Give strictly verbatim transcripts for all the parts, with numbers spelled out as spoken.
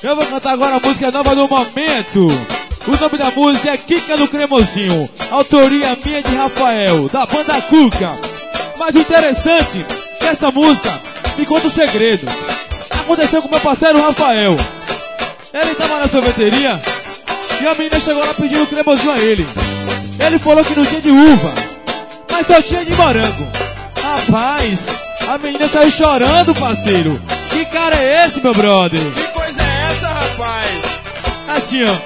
Eu vou cantar agora a música nova do momento. O nome da música é Kika do Cremosinho. Autoria minha de Rafael, da banda Cuca. Mas o interessante é que essa música me conta um segredo. Aconteceu com meu parceiro Rafael. Ele tava na sorveteria e a menina chegou lá pedindo cremosinho a ele. Ele falou que não tinha de uva, mas só tinha de morango. Rapaz, a menina saiu chorando, parceiro. Que cara é esse, meu brother? Que coisa é essa, rapaz? Assim, ó.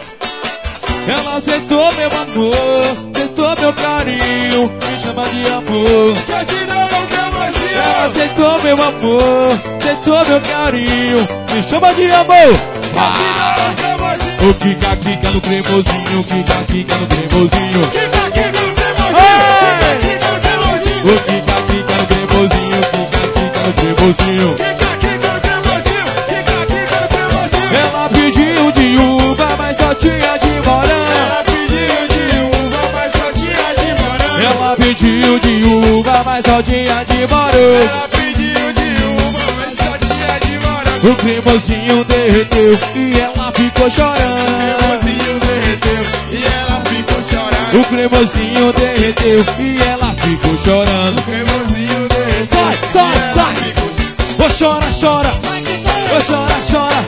Ela aceitou meu amor, aceitou meu carinho, me chama de amor. Quer te dar um cremosinho? Ela aceitou meu amor, aceitou meu carinho, me chama de amor. Quer te dar um cremosinho? O Kika, Kika no cremosinho, Kika, Kika no cremosinho. Kika, Kika no cremosinho. Ei! Kika, Kika no cremosinho. O Kika, Kika no cremosinho, Kika, Kika no cremosinho. Kika, Kika no cremosinho. Kika, Kika no cremosinho. Ela pediu de uva, mas só tinha de morango. Ela pediu de uva, mas só tinha de morango. Ela pediu de uva, mas só tinha de morango. Ela pediu de uva, mas só tinha de morango. O cremosinho derreteu e ela ficou chorando. O cremosinho derreteu e ela ficou chorando. O cremosinho derreteu e ela ficou chorando. O cremosinho derreteu Sai, e sai, ela sai. ficou Ô chora, chora. Ô chora, chora.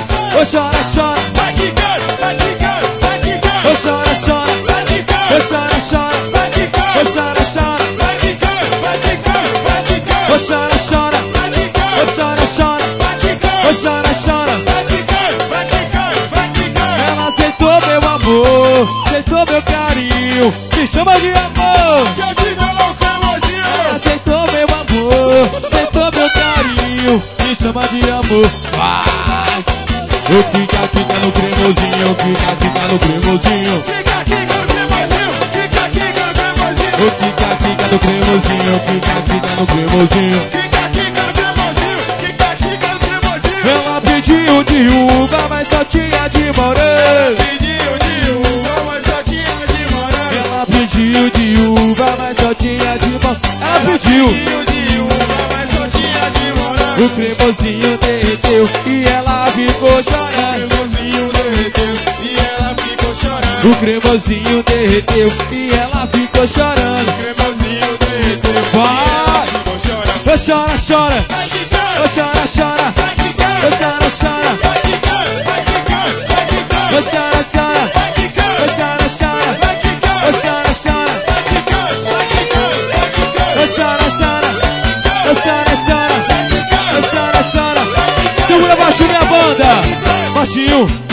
Ô chora, chora. Vai quicando, vai quicando, vai quicando. Ô chora, chora. Vai quicando, Ô chora, chora. vai quicando. Ô chora, chora. Vai quicando, vai quicando, vai quicando. Ô chora, chora. Vai quicando, Ô chora, chora. vai quicando. Ô chora, chora. Vai quicando, vai quicando, vai quicando. Ela aceitou meu amor, aceitou meu carinho, me chama de amor. Que eu te dou um Ela cremosinho. aceitou meu amor, aceitou meu carinho, me chama de amor. Vai! O Kika, Kika no cremosinho, Kika, Kika no cremosinho. Kika, Kika no cremosinho. Kika, Kika no cremosinho. O Kika, Kika no cremosinho, Kika, Kika no cremosinho. Kika, Kika no cremosinho. Kika, Kika no cremosinho. Ela pediu de uva, mas só tinha de morango. Pediu de uva, mas só tinha de morango. Ela pediu de uva, mas só tinha de morango. Ela pediu. Pediu de uva, mas só tinha de morango. O cremosinho derreteu e ela ficou O chorando. cremosinho derreteu e ela ficou chorando. O cremosinho derreteu e ela ficou chorando. O cremosinho derreteu Vai! e ela ficou chorando. Ô chora, chora. Vai quicando, Ô chora, chora. vai quicando. Ô chora, chora. Vai quicando, vai quicando, vai quicando. Ô chora, chora. Vai quicando, Ô chora, chora. vai quicando. Ô chora, chora. Vai quicando, vai quicando, vai quicando. Ô chora, chora. Ô chora, chora. Ô chora, chora. Segura baixinho, minha banda. Baixinho.